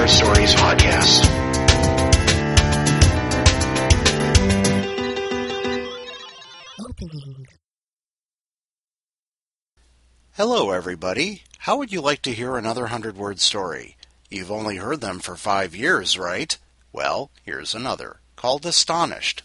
Word Stories podcast. Opening. Hello, everybody. How would you like to hear another 100-word story? You've only heard them for 5 years, right? Well, here's another, called Astonished.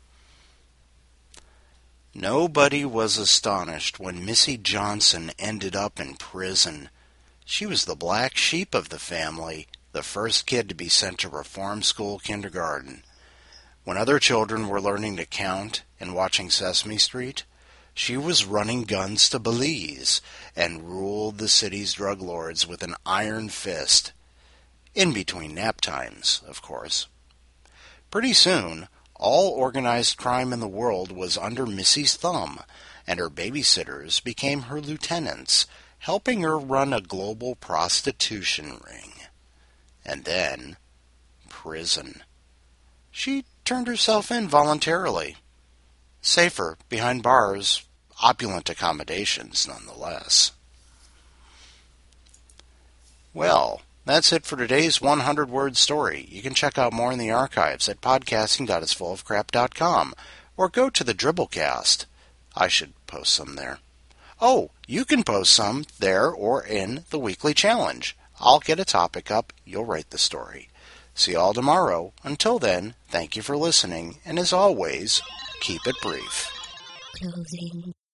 Nobody was astonished when Missy Johnson ended up in prison. She was the black sheep of the family, the first kid to be sent to reform school kindergarten. When other children were learning to count and watching Sesame Street, she was running guns to Belize and ruled the city's drug lords with an iron fist. In between nap times, of course. Pretty soon, all organized crime in the world was under Missy's thumb, and her babysitters became her lieutenants, helping her run a global prostitution ring. And then, prison. She turned herself in voluntarily. Safer behind bars, opulent accommodations nonetheless. Well, that's it for today's 100-word story. You can check out more in the archives at podcasting.isfullofcrap.com or go to the Dribblecast. I should post some there. Oh, you can post some there or in the weekly challenge. I'll get a topic up, you'll write the story. See you all tomorrow. Until then, thank you for listening, and as always, keep it brief. Closing.